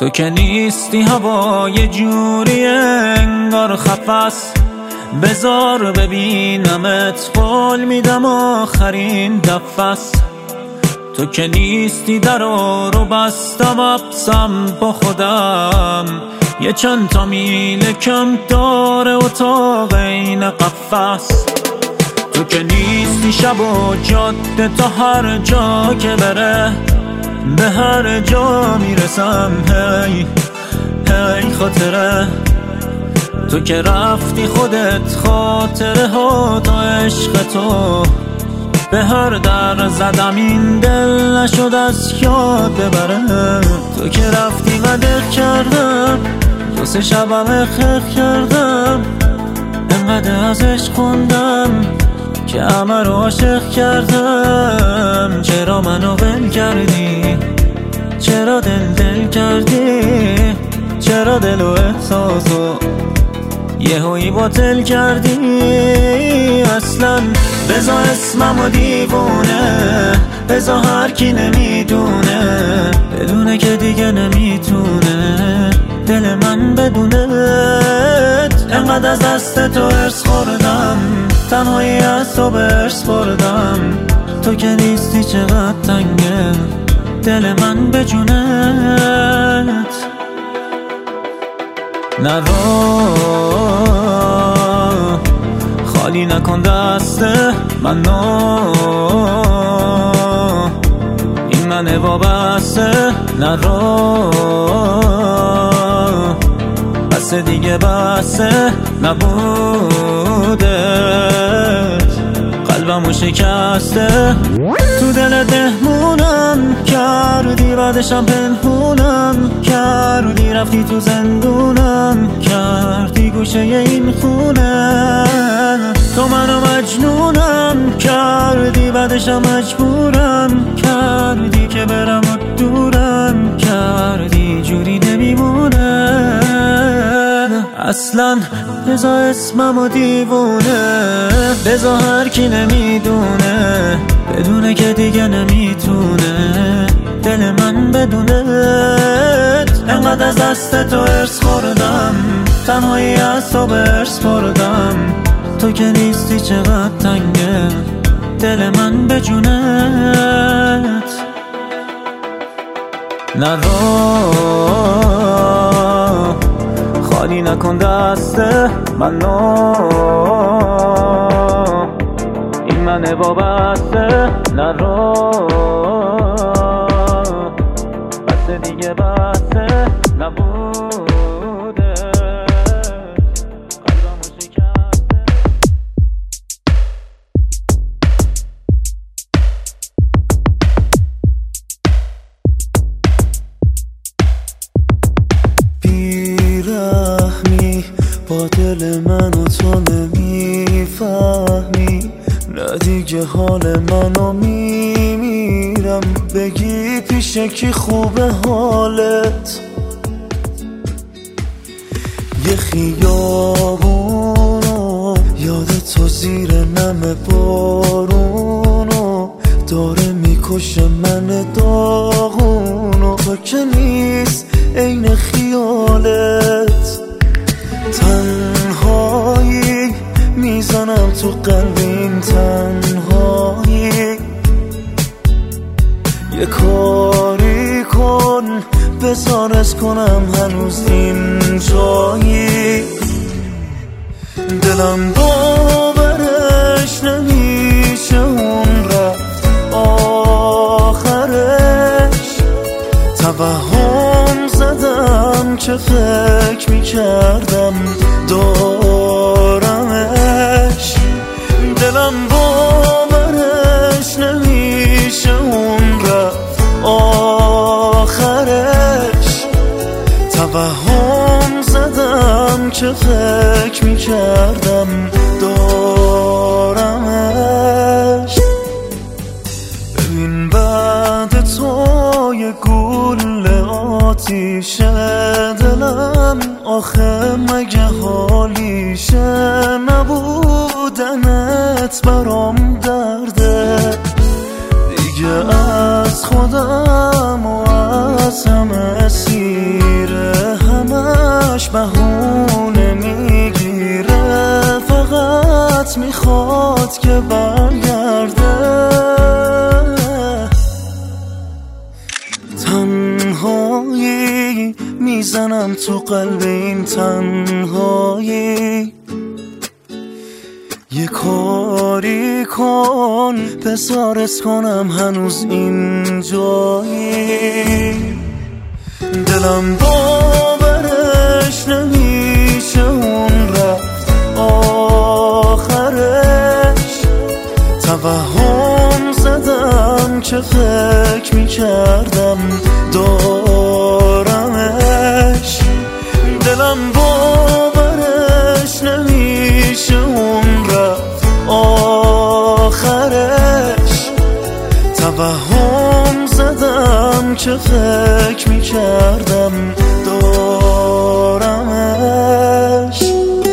تو که نیستی هوا یه جوری انگار خفس، بذار ببینمت قول میدم آخرین دفعس. تو که نیستی درو بستم ابسم با خودم، یه چند تا میل کم داره اتاق این قفس. تو که نیستی شب و جاده تا هر جا که بره، به هر جا میرسم هی هی خاطره. تو که رفتی خودت خاطره ها تا عشق تو، به هر در زدم این دل نشد از یاد ببره. تو که رفتی قدر کردم، دو سه شبم اخخ کردم، انقدر ازش خوندم که همه رو عاشق کردم. چرا منو ول کردی؟ چرا دل کردی؟ چرا دل و احساسو یهویی باطل کردی؟ اصلا بزا اسممو دیوونه، بزا هر کی نمیدونه، بدونه که دیگه نمیتونه دل من بدونت. انقدر از دست تو ارس خوردم، تنهایی از تو برس بردم. تو که نیستی چقدر تنگه دل من به جونت. نرو خالی نکن دست منو، این منه وابسته. نرو بس دیگه بسه نبودت، قلبمو شکسته. تو دل دهمونم کردی، بعدشم پنهونم کردی، رفتی تو زندونم کردی گوشه این خونه. تو منو مجنونم کردی، بعدشم مجبورم کردی که برم و دورم کردی، جوری نمیمونه اصلا. بزا اسممو دیوونه، بزا هر کی نمیدونه، بدونه که دیگه نمیتونه دل من بدونت. انقدر از دست تو ارس خوردم، تنهایی از تو برس بردم. تو که نیستی چقدر تنگه دل من به جونت. نرو خالی نکن دست منو، این منه وابسته. نرو بس دیگه بسه نبوده، قلبمو شکسته. بیرحمی با دل من و تو نمیفهمی، نه دیگه حال منو میمیرم. بگی پیش کی خوبه حالت؟ یه خیابونو یاد تو زیر نم بارونو، داره میکشه من داغونو. تو که نیست عین خیالت، تنهایی میزنم تو قلب این تنهایی. یه کاری کن بزارش کنم هنوز این جایی. دلم باورش نمیشه اون رفت آخرش. توهم زدم که فکر میکردم دارمش. دلم باورش نمیشه اون رفت آخرش. توهم زدم که فکر میکردم دارمش. ببین بعد تو یه گوله آتیشه دلم، آخه مگه حالیشه نبودنت برام درده. دیگه از خودم و از همه سیر برگرده. تنهایی میزنم تو قلب این تنهایی، یه کاری کن بزارت کنم هنوز این جایی. دلم باورش نمیشه اون رفت آخرش. توهم زدم که فکر میکردم دارمش. دلم باورش نمیشه اون رفت آخرش. توهم زدم که فکر میکردم دارمش.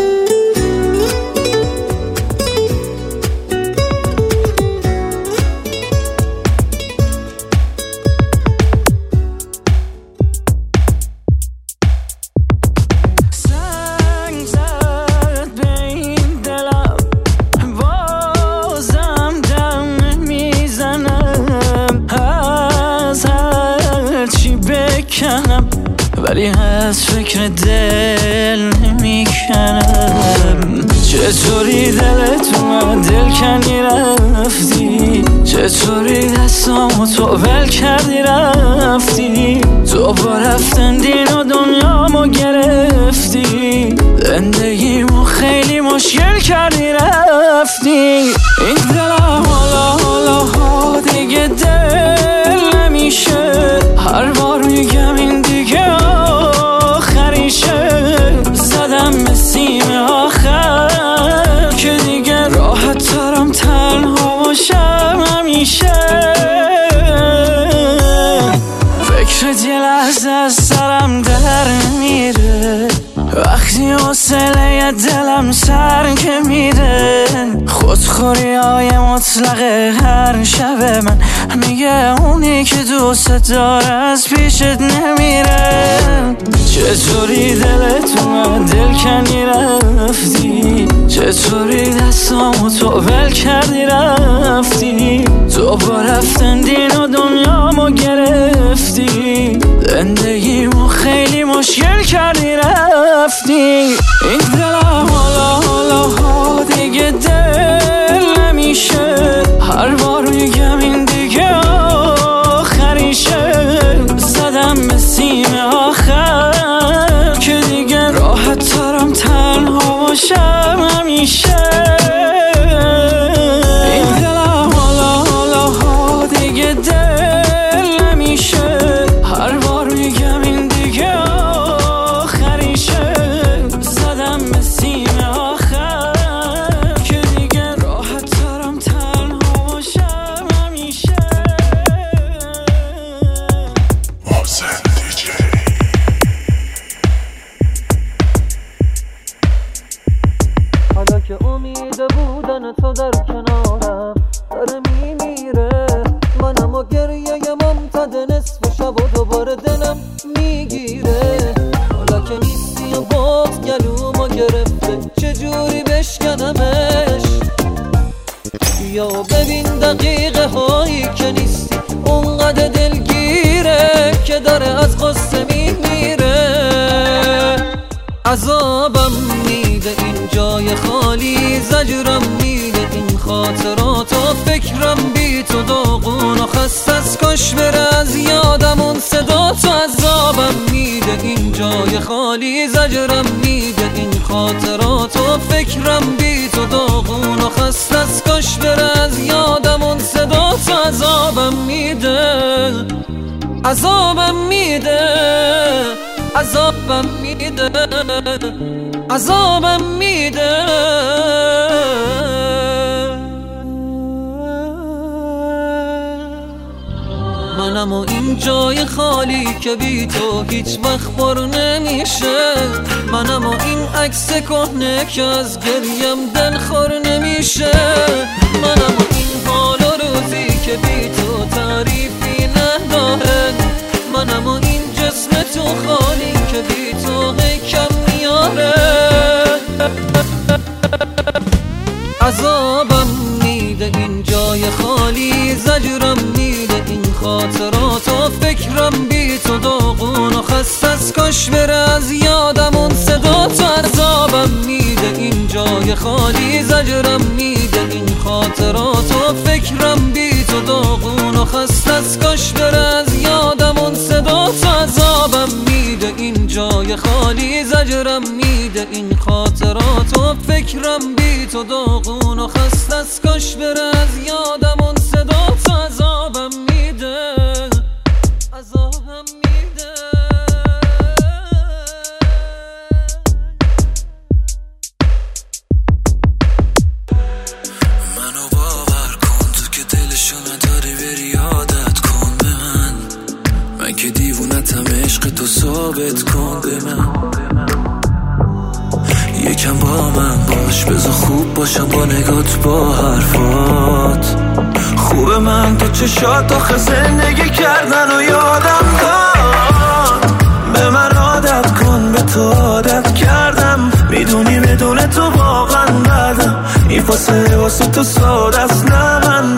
ولی از فکر دل نمیکنم. چطوری دلت اومد دل کنی رفتی، چطوری دستامو تو ول کردی رفتی. تو با رفتن دین و دنیامو گرفتی، زندگیمو خیلی مشکل کردی رفتی. این دلم حالا دیگه دل نمیشه، هر بار میگم این دیگه آخریشه. زدم به سیم آخر که دیگه راحت ترم تنها باشم همیشه. فکرت یه لحظه از سرم در میره، وقتی حوصله دلم سر که میره. خودخوری های مطلق هر شب من میگه اونی که دوست داره از پیشت نمیره. چطوری دلت اومد دل کنی رفتی، چطوری دستامو تو ول کردی رفتی. تو با رفتن دین و دنیامو گرفتی، زندگیمو خیلی مشکل کردی رفتی. این دلم حالا دیگه دل نمیشه، هر بار میگم این دیگه آخریشه. زدم به سیم آخر که دیگه راحت ترم تنها باشم همیشه. این دلم حالا دیگه دل نمیشه، هر بار میگم این دیگه آخریشه. زدم به سیم آخر که دیگه راحت ترم تنها باشم همیشه. حالا که امید بودن تو در کنارم داره میمیره، منم و گریه ممتد نصف شب و دوباره دلم میگیره. حالا که نیستی و باد گلومو گرفته چجوری بشکنمش. یا ببین دقیقه هایی که نیستی اونقدر دلگیره که داره از قصه میمیره. عذابم میده این جای خالی، زجرم میده این خاطرات و فکرم بی تو داغون و خسته از کاش بره از یادم اون صدا تو. عذابم میده این جای خالی، زجرم میده این خاطرات و فکرم بی تو داغون و خسته از کاش بره از یادم اون صدا تو. عذابم میده، عذابم میده، عذابم میده، عذابم میده. منم و این جای خالی که بی تو هیچ وقت پر نمیشه. منم و این عکس کهنه که از گریم دلخور نمیشه. منم و این حال و روزی که بی تو تعریفی نداره. منم و این جسم تو خالی که بی تو کم میاره. عذابم زجرم میده این خاطرات و فکرم بی تو داغون و خستست، کاش بره از یادم اون صدا تو. عذابم میده این جای خالی، زجرم میده این خاطرات و فکرم بی تو داغون و خستست، کاش بره از یادم اون صدا تو. عذابم میده این جای خالی، زجرم میده این خاطرات و فکرم بی تو داغون و خستست، کاش بره از یادم اون صدا تو. عذابم میده، عذابم میده. منو باور کن تو که دلشو نداری، بری عادت کن به من که دیوونتم، عشق تو ثابت کن به من. یکم با من باش، بذار خوب باشم با نگات با حرفات. خوبه من تو چشات آخه زندگی کردن و یادم داد. به من عادت کن، به تو عادت کردم، میدونی بدون تو واقعا بدم. این فاصله واسه تو ساده است نه من.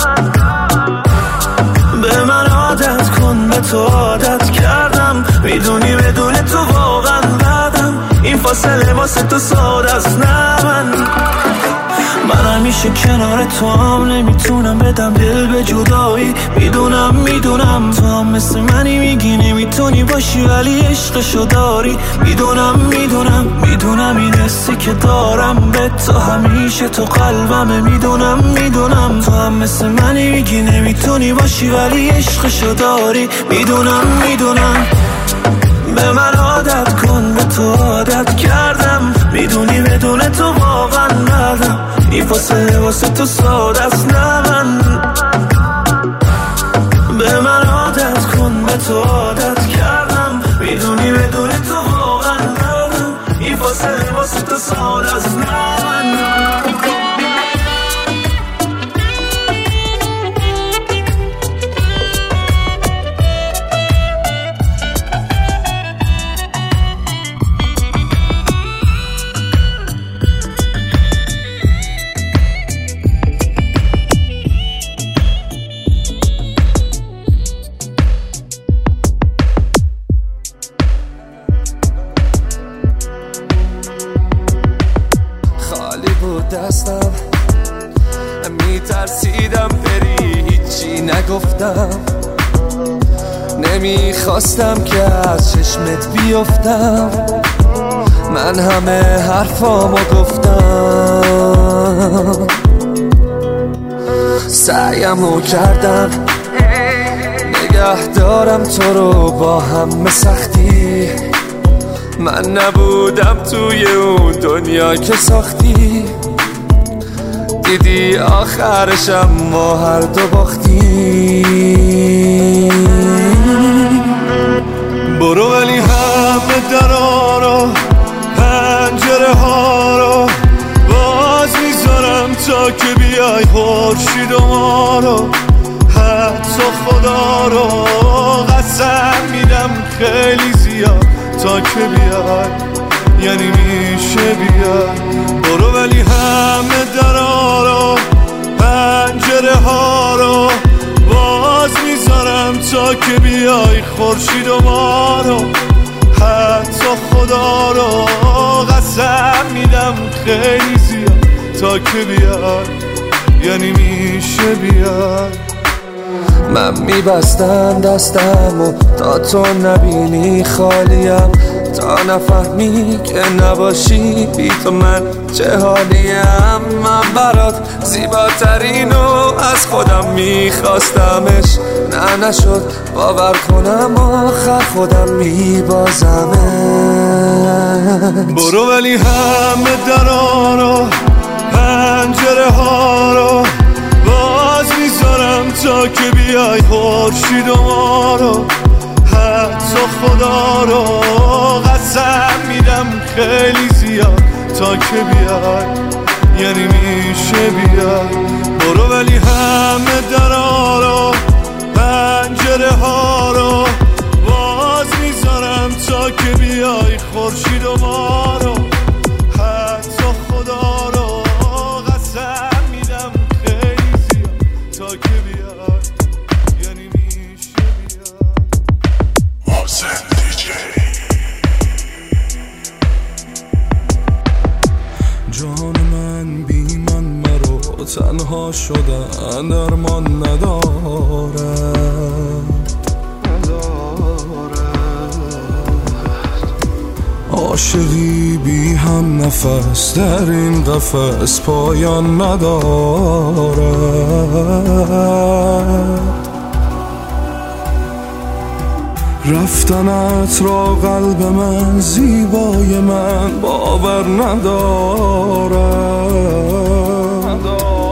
به من عادت کن، به تو عادت کردم، میدونی بدون تو واقعا بدم. این فاصله واسه تو ساده است نه من. من همیشه کنار تو هم نمیتونم بدم دل به جدایی. میدونم تو هم مثل منی، میگی نمیتونی باشی ولی عشقشو داری. میدونم این حسی که دارم به تو همیشه تو قلبمه. میدونم تو هم مثل منی، میگی نمیتونی باشی ولی عشقشو داری. میدونم به من عادت کن، به تو عادت کردم، میدونی بدون تو واقعا ندم. این فاصله واسه تو ساده است نه من. به من عادت کن، به تو عادت کردم، میدونی بدون تو واقعا ندم. این فاصله واسه تو ساده است نه من. دستم میترسیدم بری، هیچی نگفتم، نمیخواستم که از چشمت بیفتم. من همه حرفامو گفتم، سعیمو کردم نگه دارم تو رو با همه سختی. من نبودم توی اون دنیا که ساختی، دیدی آخرشم ما هر دو باختی. برو ولی همه درا رو، پنجره ها رو باز میذارم تا که بیای خورشید و ما رو. حتی خدا رو قسم میدم خیلی زیاد تا که بیای، یعنی میشه بیای. برو ولی همه درا رو، پنجره ها رو باز میذارم تا که بیای خورشید و ما رو. حتی خدا رو قسم میدم خیلی زیاد تا که بیای، یعنی میشه بیای. من میبستم دستمو تا تو نبینی خالیم، تا نفهمی که نباشی بی تو من چه حالیم. من برات زیباترینو از خودم میخواستمش، نه نشد باور کنم آخر خودم میبازمش. برو ولی همه درا رو، پنجره ها رو باز میذارم تا که بیای خورشید و ما رو. حتی خدا رو قسم میدم خیلی زیاد تا که بیای، یعنی میشه بیای. برو ولی همه درا رو، پنجره ها رو باز میذارم تا که بیای خورشید و ما رو. حتی خدا رو قسم میدم خیلی زیاد تا که بیای. جدا شدن درمان ندارد. عاشقی بی هم نفس در این قفس پایان ندارد. رفتنت را قلب من زیبای من باور ندارد.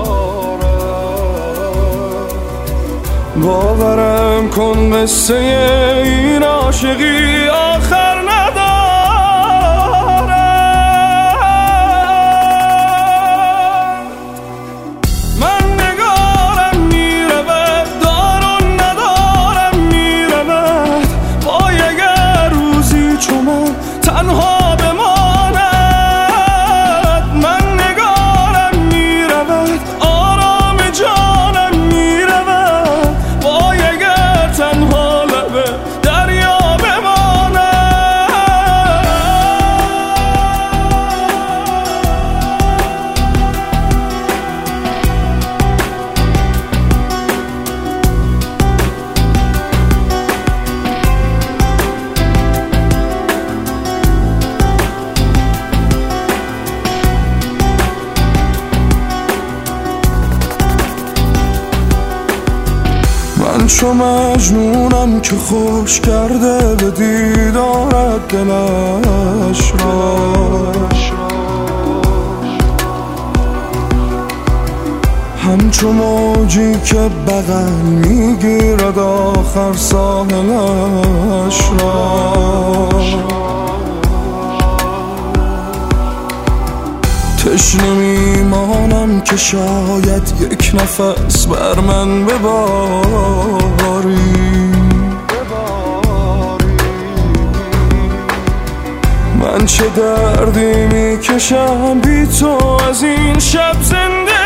باورم کن قصه این عاشقی آخر ندارد. من نگارم میرود دارون ندارم میرود. وای اگر روزی چو من تنها بماند. من نگارم میرود آرام جانم میرود. وای اگر تنها لب دریا بماند. من چو مجنونم که خوش کرده به دیدارت دلش را. همچو موجی که بغل میگیرد آخر ساحلش را. تشنه میمانم که شاید یک نفس بر من بباری. من چه دردی میکشم بی تو از این شب زنده